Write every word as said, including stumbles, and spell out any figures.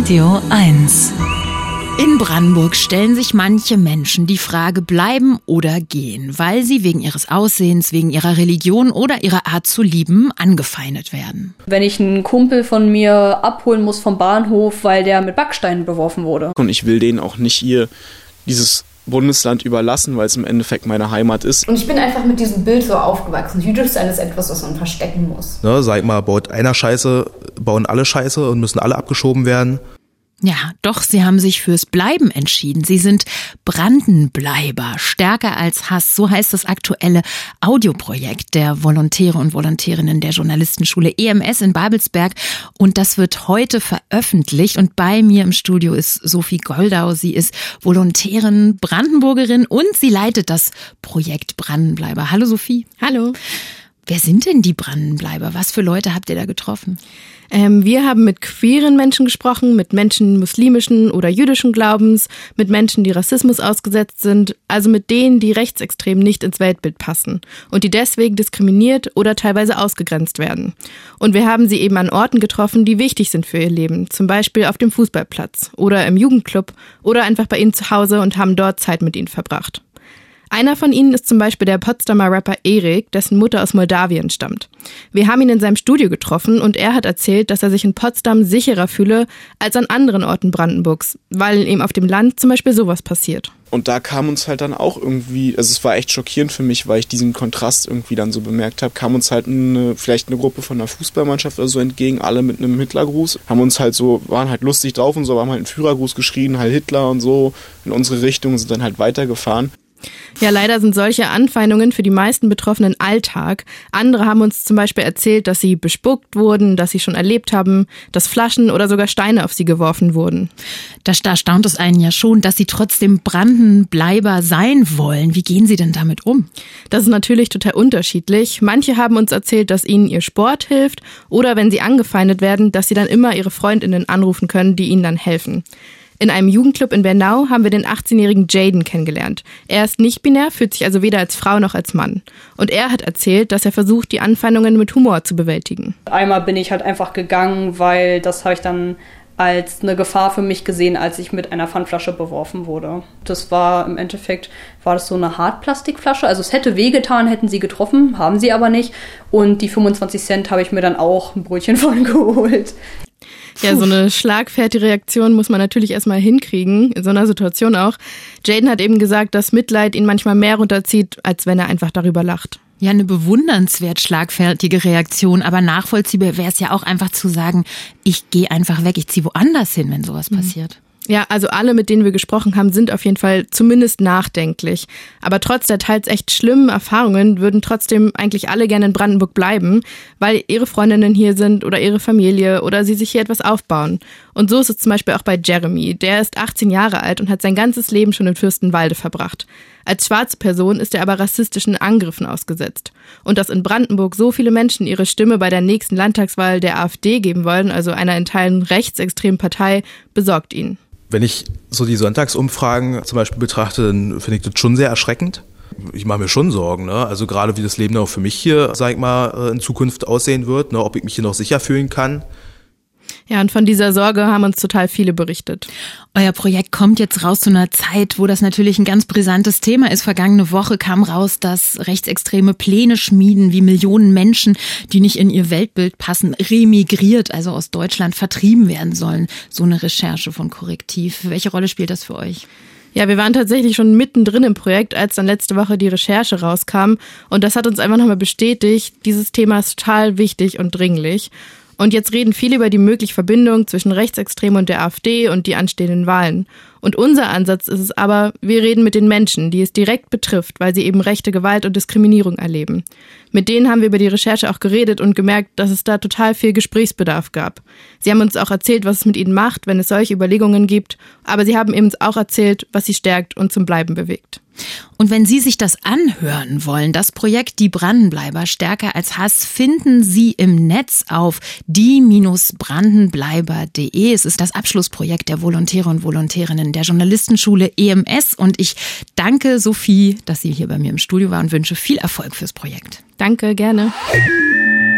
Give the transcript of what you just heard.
Radio eins. In Brandenburg stellen sich manche Menschen die Frage, bleiben oder gehen, weil sie wegen ihres Aussehens, wegen ihrer Religion oder ihrer Art zu lieben angefeindet werden. Wenn ich einen Kumpel von mir abholen muss vom Bahnhof, weil der mit Backsteinen beworfen wurde. Und ich will denen auch nicht hier dieses Bundesland überlassen, weil es im Endeffekt meine Heimat ist. Und ich bin einfach mit diesem Bild so aufgewachsen. Jüdisch sein ist etwas, was man verstecken muss. Ne, sag mal, baut einer Scheiße, bauen alle Scheiße und müssen alle abgeschoben werden. Ja, doch sie haben sich fürs Bleiben entschieden. Sie sind Brandenbleiber, stärker als Hass. So heißt das aktuelle Audioprojekt der Volontäre und Volontärinnen der Journalistenschule E M S in Babelsberg. Und das wird heute veröffentlicht. Und bei mir im Studio ist Sophie Goldau. Sie ist Volontärin, Brandenburgerin und sie leitet das Projekt Brandenbleiber. Hallo Sophie. Hallo. Wer sind denn die Brandenbleiber? Was für Leute habt ihr da getroffen? Ähm, wir haben mit queeren Menschen gesprochen, mit Menschen muslimischen oder jüdischen Glaubens, mit Menschen, die Rassismus ausgesetzt sind, also mit denen, die rechtsextrem nicht ins Weltbild passen und die deswegen diskriminiert oder teilweise ausgegrenzt werden. Und wir haben sie eben an Orten getroffen, die wichtig sind für ihr Leben, zum Beispiel auf dem Fußballplatz oder im Jugendclub oder einfach bei ihnen zu Hause und haben dort Zeit mit ihnen verbracht. Einer von ihnen ist zum Beispiel der Potsdamer Rapper Erik, dessen Mutter aus Moldawien stammt. Wir haben ihn in seinem Studio getroffen und er hat erzählt, dass er sich in Potsdam sicherer fühle als an anderen Orten Brandenburgs, weil ihm auf dem Land zum Beispiel sowas passiert. Und da kam uns halt dann auch irgendwie, also es war echt schockierend für mich, weil ich diesen Kontrast irgendwie dann so bemerkt habe, kam uns halt eine, vielleicht eine Gruppe von einer Fußballmannschaft oder so entgegen, alle mit einem Hitlergruß, haben uns halt so, waren halt lustig drauf und so, haben halt einen Führergruß geschrien, halt Hitler und so in unsere Richtung, sind dann halt weitergefahren. Ja, leider sind solche Anfeindungen für die meisten Betroffenen Alltag. Andere haben uns zum Beispiel erzählt, dass sie bespuckt wurden, dass sie schon erlebt haben, dass Flaschen oder sogar Steine auf sie geworfen wurden. Da erstaunt es einen ja schon, dass sie trotzdem Brandenbleiber sein wollen. Wie gehen sie denn damit um? Das ist natürlich total unterschiedlich. Manche haben uns erzählt, dass ihnen ihr Sport hilft oder wenn sie angefeindet werden, dass sie dann immer ihre Freundinnen anrufen können, die ihnen dann helfen. In einem Jugendclub in Bernau haben wir den achtzehnjährigen Jaden kennengelernt. Er ist nicht binär, fühlt sich also weder als Frau noch als Mann. Und er hat erzählt, dass er versucht, die Anfeindungen mit Humor zu bewältigen. Einmal bin ich halt einfach gegangen, weil das habe ich dann als eine Gefahr für mich gesehen, als ich mit einer Pfandflasche beworfen wurde. Das war im Endeffekt, war das so eine Hartplastikflasche. Also es hätte wehgetan, hätten sie getroffen, haben sie aber nicht. Und die fünfundzwanzig Cent habe ich mir dann auch ein Brötchen von geholt. Ja, so eine schlagfertige Reaktion muss man natürlich erstmal hinkriegen, in so einer Situation auch. Jaden hat eben gesagt, dass Mitleid ihn manchmal mehr runterzieht, als wenn er einfach darüber lacht. Ja, eine bewundernswert schlagfertige Reaktion, aber nachvollziehbar wäre es ja auch einfach zu sagen, ich gehe einfach weg, ich ziehe woanders hin, wenn sowas mhm. passiert. Ja, also alle, mit denen wir gesprochen haben, sind auf jeden Fall zumindest nachdenklich. Aber trotz der teils echt schlimmen Erfahrungen würden trotzdem eigentlich alle gerne in Brandenburg bleiben, weil ihre Freundinnen hier sind oder ihre Familie oder sie sich hier etwas aufbauen. Und so ist es zum Beispiel auch bei Jeremy. Der ist achtzehn Jahre alt und hat sein ganzes Leben schon in Fürstenwalde verbracht. Als schwarze Person ist er aber rassistischen Angriffen ausgesetzt. Und dass in Brandenburg so viele Menschen ihre Stimme bei der nächsten Landtagswahl der AfD geben wollen, also einer in Teilen rechtsextremen Partei, besorgt ihn. Wenn ich so die Sonntagsumfragen zum Beispiel betrachte, dann finde ich das schon sehr erschreckend. Ich mache mir schon Sorgen, ne? Also gerade wie das Leben auch für mich hier, sag ich mal, in Zukunft aussehen wird, ne? Ob ich mich hier noch sicher fühlen kann. Ja, und von dieser Sorge haben uns total viele berichtet. Euer Projekt kommt jetzt raus zu einer Zeit, wo das natürlich ein ganz brisantes Thema ist. Vergangene Woche kam raus, dass Rechtsextreme Pläne schmieden, wie Millionen Menschen, die nicht in ihr Weltbild passen, remigriert, also aus Deutschland vertrieben werden sollen. So eine Recherche von Korrektiv. Welche Rolle spielt das für euch? Ja, wir waren tatsächlich schon mittendrin im Projekt, als dann letzte Woche die Recherche rauskam. Und das hat uns einfach nochmal bestätigt, dieses Thema ist total wichtig und dringlich. Und jetzt reden viele über die mögliche Verbindung zwischen Rechtsextremen und der AfD und die anstehenden Wahlen. Und unser Ansatz ist es aber, wir reden mit den Menschen, die es direkt betrifft, weil sie eben rechte Gewalt und Diskriminierung erleben. Mit denen haben wir über die Recherche auch geredet und gemerkt, dass es da total viel Gesprächsbedarf gab. Sie haben uns auch erzählt, was es mit ihnen macht, wenn es solche Überlegungen gibt. Aber sie haben eben auch erzählt, was sie stärkt und zum Bleiben bewegt. Und wenn Sie sich das anhören wollen, das Projekt Die Brandenbleiber stärker als Hass, finden Sie im Netz auf die Brandenbleiber punkt de. Es ist das Abschlussprojekt der Volontäre und Volontärinnen der Journalistenschule E M S. Und ich danke Sophie, dass sie hier bei mir im Studio war und wünsche viel Erfolg fürs Projekt. Danke, gerne.